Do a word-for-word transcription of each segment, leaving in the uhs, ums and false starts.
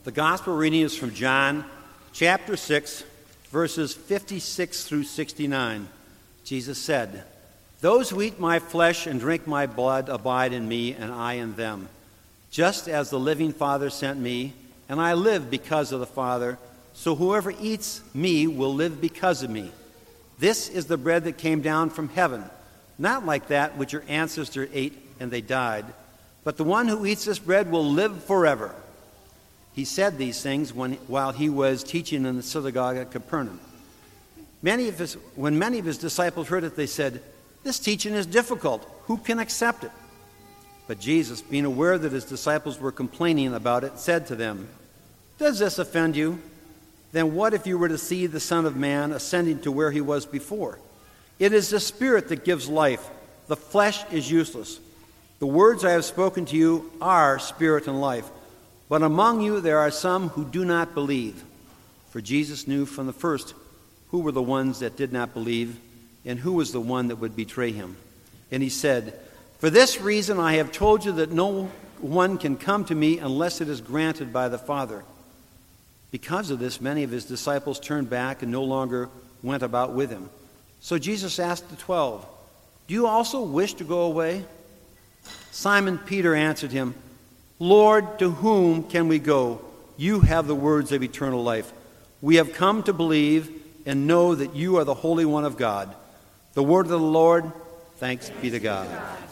The gospel reading is from John chapter six, verses fifty-six through sixty-nine. Jesus said, "Those who eat my flesh and drink my blood abide in me, and I in them. Just as the living Father sent me, and I live because of the Father, so whoever eats me will live because of me. This is the bread that came down from heaven, not like that which your ancestors ate and they died, but the one who eats this bread will live forever." He said these things when, while he was teaching in the synagogue at Capernaum. Many of his, when many of his disciples heard it, they said, "This teaching is difficult. Who can accept it?" But Jesus, being aware that his disciples were complaining about it, said to them, "Does this offend you? Then what if you were to see the Son of Man ascending to where he was before? It is the Spirit that gives life. The flesh is useless. The words I have spoken to you are spirit and life. But among you there are some who do not believe." For Jesus knew from the first who were the ones that did not believe and who was the one that would betray him. And he said, "For this reason I have told you that no one can come to me unless it is granted by the Father." Because of this, many of his disciples turned back and no longer went about with him. So Jesus asked the twelve, "Do you also wish to go away?" Simon Peter answered him, "Lord, to whom can we go? You have the words of eternal life. We have come to believe and know that you are the Holy One of God." The word of the Lord. Thanks be to God.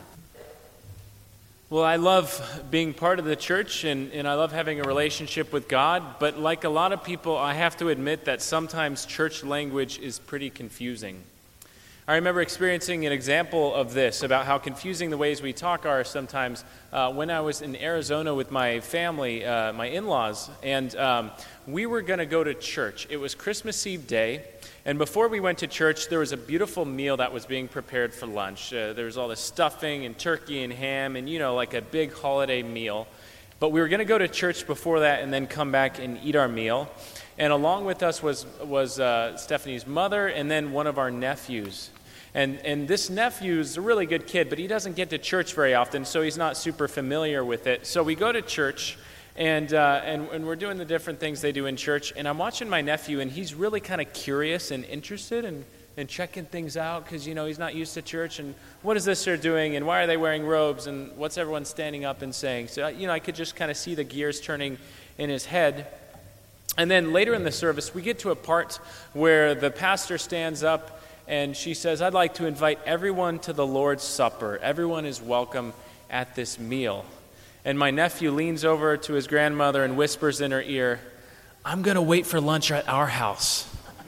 Well, I love being part of the church, and, and I love having a relationship with God, but like a lot of people, I have to admit that sometimes church language is pretty confusing. I remember experiencing an example of this, about how confusing the ways we talk are sometimes, uh, when I was in Arizona with my family, uh, my in-laws, and um, we were going to go to church. It was Christmas Eve day, and before we went to church, there was a beautiful meal that was being prepared for lunch. Uh, there was all this stuffing and turkey and ham and, you know, like a big holiday meal. But we were going to go to church before that and then come back and eat our meal. And along with us was was uh, Stephanie's mother and then one of our nephews. And and this nephew is a really good kid, but he doesn't get to church very often, so he's not super familiar with it. So we go to church, and uh, and, and we're doing the different things they do in church. And I'm watching my nephew, and he's really kind of curious and interested and, and checking things out because, you know, he's not used to church. And what is this they're doing? And why are they wearing robes? And what's everyone standing up and saying? So, you know, I could just kind of see the gears turning in his head. And then later in the service, we get to a part where the pastor stands up and she says, "I'd like to invite everyone to the Lord's Supper. Everyone is welcome at this meal." And my nephew leans over to his grandmother and whispers in her ear, "I'm going to wait for lunch at our house."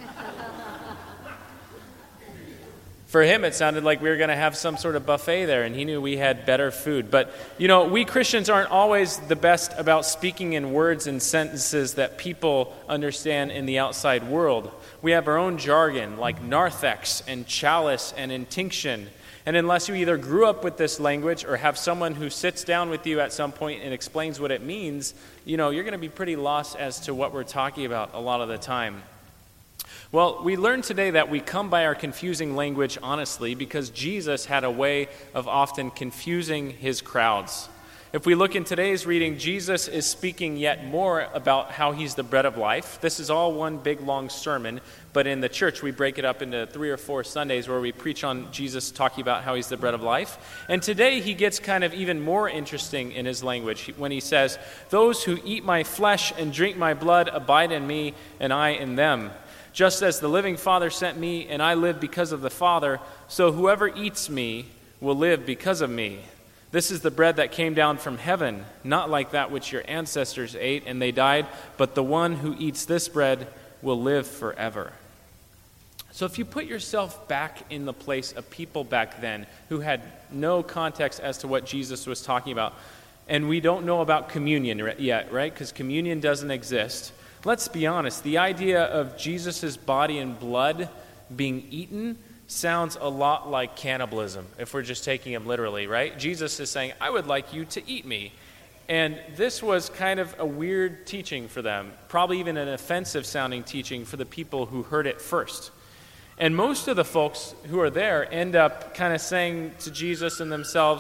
For him, it sounded like we were going to have some sort of buffet there, and he knew we had better food. But, you know, we Christians aren't always the best about speaking in words and sentences that people understand in the outside world. We have our own jargon, like narthex and chalice and intinction. And unless you either grew up with this language or have someone who sits down with you at some point and explains what it means, you know, you're going to be pretty lost as to what we're talking about a lot of the time. Well, we learned today that we come by our confusing language honestly because Jesus had a way of often confusing his crowds. If we look in today's reading, Jesus is speaking yet more about how he's the bread of life. This is all one big long sermon, but in the church we break it up into three or four Sundays where we preach on Jesus talking about how he's the bread of life. And today he gets kind of even more interesting in his language when he says, "Those who eat my flesh and drink my blood abide in me, and I in them. Just as the living Father sent me, and I live because of the Father, so whoever eats me will live because of me. This is the bread that came down from heaven, not like that which your ancestors ate and they died, but the one who eats this bread will live forever." So if you put yourself back in the place of people back then who had no context as to what Jesus was talking about, and we don't know about communion yet, right? Because communion doesn't exist. Let's be honest, the idea of Jesus' body and blood being eaten sounds a lot like cannibalism, if we're just taking him literally, right? Jesus is saying, "I would like you to eat me." And this was kind of a weird teaching for them, probably even an offensive-sounding teaching for the people who heard it first. And most of the folks who are there end up kind of saying to Jesus and themselves,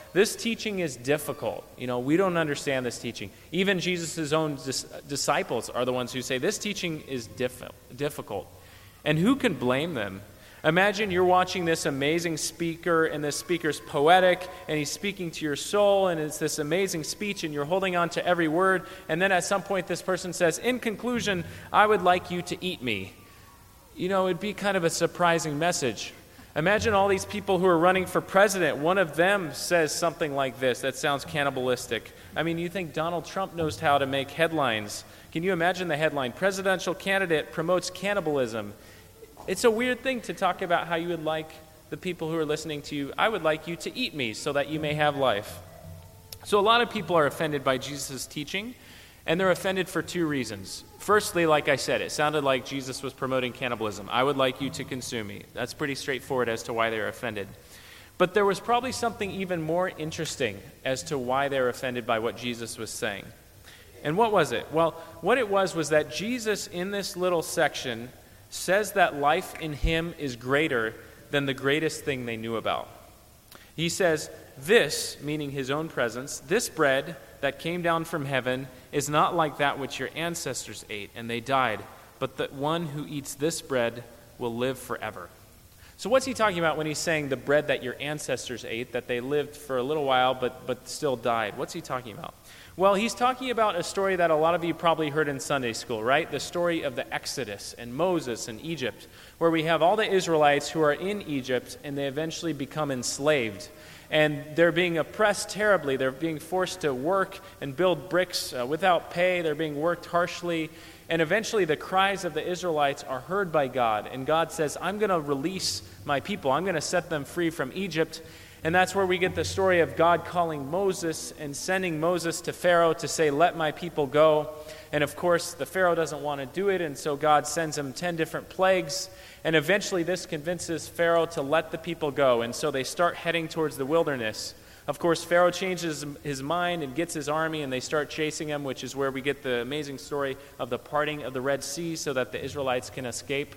this teaching is difficult. You know, we don't understand this teaching. Even Jesus' own dis- disciples are the ones who say this teaching is diff- difficult. And who can blame them? Imagine you're watching this amazing speaker, and this speaker's poetic, and he's speaking to your soul, and it's this amazing speech, and you're holding on to every word, and then at some point this person says, in conclusion, I would like you to eat me. You know, it'd be kind of a surprising message. Imagine all these people who are running for president. One of them says something like this that sounds cannibalistic. I mean, you think Donald Trump knows how to make headlines. Can you imagine the headline, presidential candidate promotes cannibalism? It's a weird thing to talk about how you would like the people who are listening to you. I would like you to eat me so that you may have life. So a lot of people are offended by Jesus' teaching, and they're offended for two reasons. Firstly, like I said, it sounded like Jesus was promoting cannibalism. I would like you to consume me. That's pretty straightforward as to why they're offended. But there was probably something even more interesting as to why they're offended by what Jesus was saying. And what was it? Well, what it was was that Jesus in this little section says that life in him is greater than the greatest thing they knew about. He says, this, meaning his own presence, this bread that came down from heaven is not like that which your ancestors ate and they died, but that one who eats this bread will live forever. So what's he talking about when he's saying the bread that your ancestors ate, that they lived for a little while but, but still died? What's he talking about? Well, he's talking about a story that a lot of you probably heard in Sunday school, right? The story of the Exodus and Moses and Egypt, where we have all the Israelites who are in Egypt and they eventually become enslaved. And they're being oppressed terribly. They're being forced to work and build bricks uh, without pay. They're being worked harshly. And eventually the cries of the Israelites are heard by God. And God says, I'm going to release my people. I'm going to set them free from Egypt. And that's where we get the story of God calling Moses and sending Moses to Pharaoh to say, let my people go. And of course, the Pharaoh doesn't want to do it, and so God sends him ten different plagues. And eventually this convinces Pharaoh to let the people go. And so they start heading towards the wilderness. Of course, Pharaoh changes his mind and gets his army, and they start chasing him, which is where we get the amazing story of the parting of the Red Sea so that the Israelites can escape.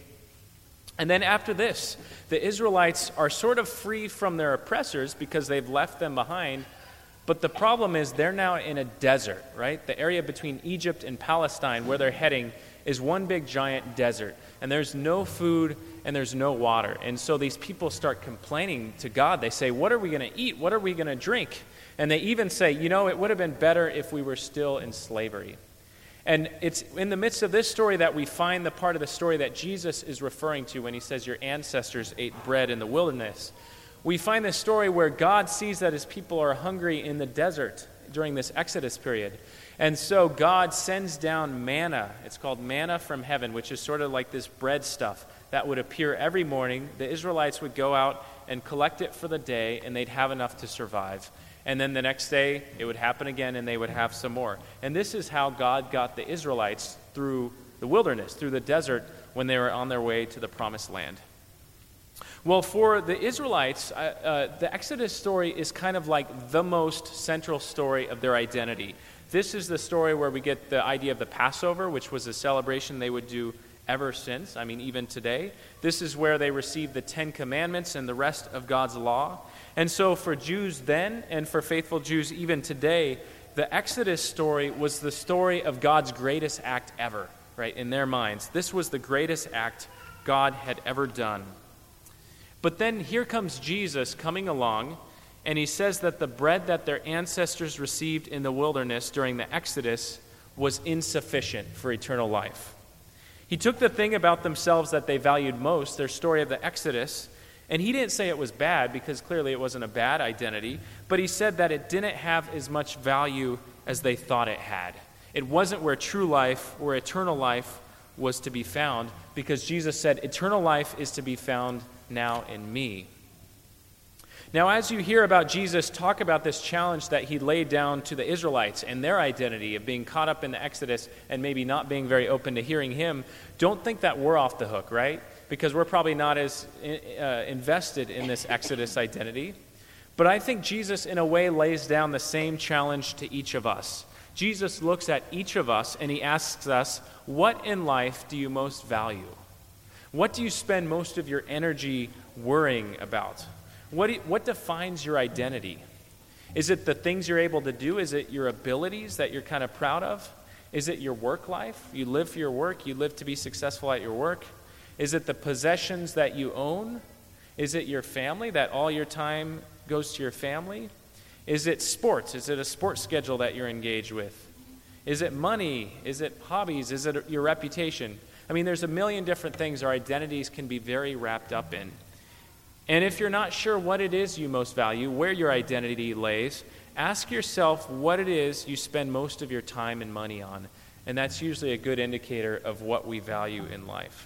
And then after this, the Israelites are sort of free from their oppressors because they've left them behind. But the problem is they're now in a desert, right? The area between Egypt and Palestine where they're heading is one big giant desert. And there's no food and there's no water. And so these people start complaining to God. They say, what are we going to eat? What are we going to drink? And they even say, you know, it would have been better if we were still in slavery. And it's in the midst of this story that we find the part of the story that Jesus is referring to when he says your ancestors ate bread in the wilderness. We find this story where God sees that his people are hungry in the desert during this Exodus period. And so God sends down manna. It's called manna from heaven, which is sort of like this bread stuff that would appear every morning. The Israelites would go out and collect it for the day, and they'd have enough to survive. And then the next day, it would happen again, and they would have some more. And this is how God got the Israelites through the wilderness, through the desert, when they were on their way to the promised land. Well, for the Israelites, uh, uh, the Exodus story is kind of like the most central story of their identity. This is the story where we get the idea of the Passover, which was a celebration they would do ever since, I mean, even today. This is where they received the Ten Commandments and the rest of God's law. And so for Jews then, and for faithful Jews even today, the Exodus story was the story of God's greatest act ever, right, in their minds. This was the greatest act God had ever done. But then here comes Jesus coming along, and he says that the bread that their ancestors received in the wilderness during the Exodus was insufficient for eternal life. He took the thing about themselves that they valued most, their story of the Exodus, and he didn't say it was bad, because clearly it wasn't a bad identity, but he said that it didn't have as much value as they thought it had. It wasn't where true life, where eternal life was to be found, because Jesus said, eternal life is to be found now in me. Now, as you hear about Jesus talk about this challenge that he laid down to the Israelites and their identity of being caught up in the Exodus and maybe not being very open to hearing him, don't think that we're off the hook, right? Because we're probably not as uh, invested in this Exodus identity. But I think Jesus, in a way, lays down the same challenge to each of us. Jesus looks at each of us and he asks us, what in life do you most value? What do you spend most of your energy worrying about? What, do you, what defines your identity? Is it the things you're able to do? Is it your abilities that you're kind of proud of? Is it your work life? You live for your work. You live to be successful at your work. Is it the possessions that you own? Is it your family, that all your time goes to your family? Is it sports? Is it a sports schedule that you're engaged with? Is it money? Is it hobbies? Is it your reputation? I mean, there's a million different things our identities can be very wrapped up in. And if you're not sure what it is you most value, where your identity lays, ask yourself what it is you spend most of your time and money on. And that's usually a good indicator of what we value in life.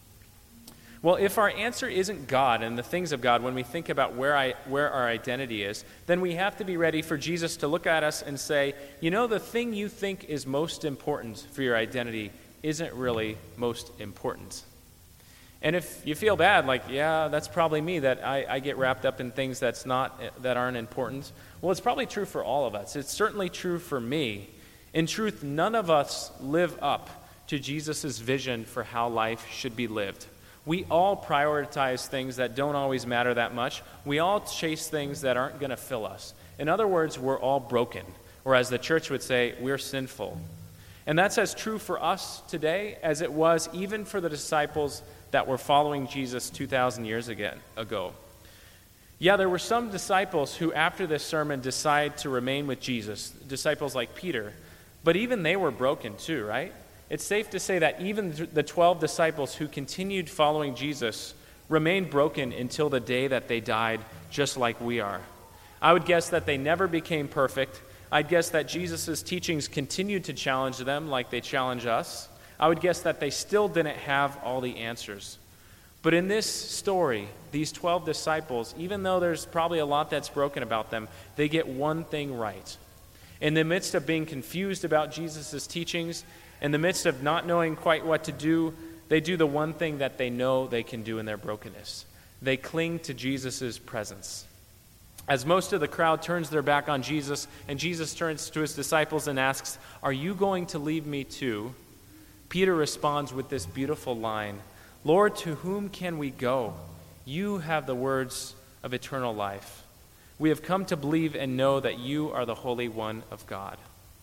Well, if our answer isn't God and the things of God when we think about where I where our identity is, then we have to be ready for Jesus to look at us and say, you know, the thing you think is most important for your identity isn't really most important. And if you feel bad, like, yeah, that's probably me, that I, I get wrapped up in things that's not that aren't important, well, it's probably true for all of us. It's certainly true for me. In truth, none of us live up to Jesus' vision for how life should be lived. We all prioritize things that don't always matter that much. We all chase things that aren't going to fill us. In other words, we're all broken. Or as the church would say, we're sinful. And that's as true for us today as it was even for the disciples that were following Jesus two thousand years ago. Yeah, there were some disciples who after this sermon decided to remain with Jesus, disciples like Peter. But even they were broken too, right? It's safe to say that even the twelve disciples who continued following Jesus remained broken until the day that they died, just like we are. I would guess that they never became perfect. I'd guess that Jesus' teachings continued to challenge them like they challenge us. I would guess that they still didn't have all the answers. But in this story, these twelve disciples, even though there's probably a lot that's broken about them, they get one thing right. In the midst of being confused about Jesus' teachings, in the midst of not knowing quite what to do, they do the one thing that they know they can do in their brokenness. They cling to Jesus' presence. As most of the crowd turns their back on Jesus, and Jesus turns to his disciples and asks, "Are you going to leave me too?" Peter responds with this beautiful line, "Lord, to whom can we go? You have the words of eternal life. We have come to believe and know that you are the Holy One of God."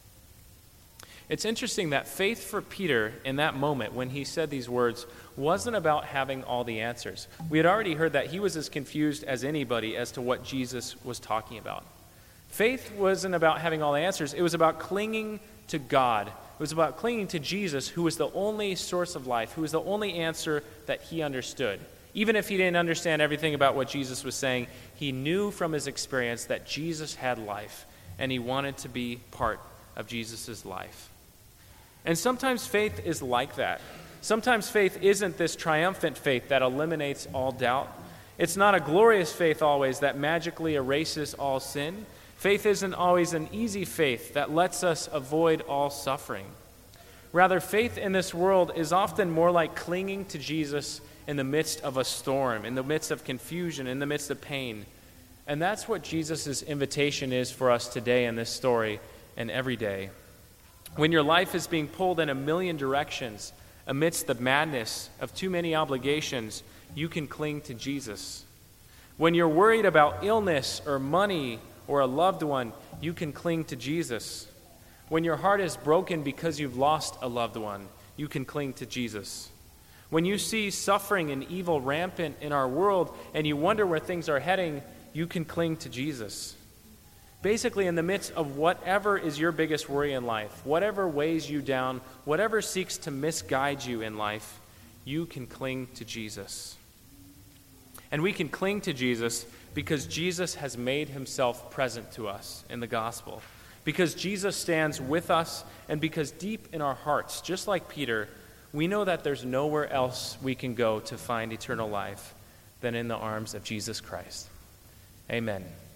It's interesting that faith for Peter in that moment when he said these words wasn't about having all the answers. We had already heard that he was as confused as anybody as to what Jesus was talking about. Faith wasn't about having all the answers. It was about clinging to God. It was about clinging to Jesus, who was the only source of life, who was the only answer that he understood. Even if he didn't understand everything about what Jesus was saying, he knew from his experience that Jesus had life, and he wanted to be part of Jesus' life. And sometimes faith is like that. Sometimes faith isn't this triumphant faith that eliminates all doubt. It's not a glorious faith always that magically erases all sin. Faith isn't always an easy faith that lets us avoid all suffering. Rather, faith in this world is often more like clinging to Jesus in the midst of a storm, in the midst of confusion, in the midst of pain. And that's what Jesus' invitation is for us today in this story and every day. When your life is being pulled in a million directions amidst the madness of too many obligations, you can cling to Jesus. When you're worried about illness or money or a loved one, you can cling to Jesus. When your heart is broken because you've lost a loved one, you can cling to Jesus. When you see suffering and evil rampant in our world and you wonder where things are heading, you can cling to Jesus. Basically, in the midst of whatever is your biggest worry in life, whatever weighs you down, whatever seeks to misguide you in life, you can cling to Jesus. And we can cling to Jesus because Jesus has made himself present to us in the gospel. Because Jesus stands with us, and because deep in our hearts, just like Peter, we know that there's nowhere else we can go to find eternal life than in the arms of Jesus Christ. Amen.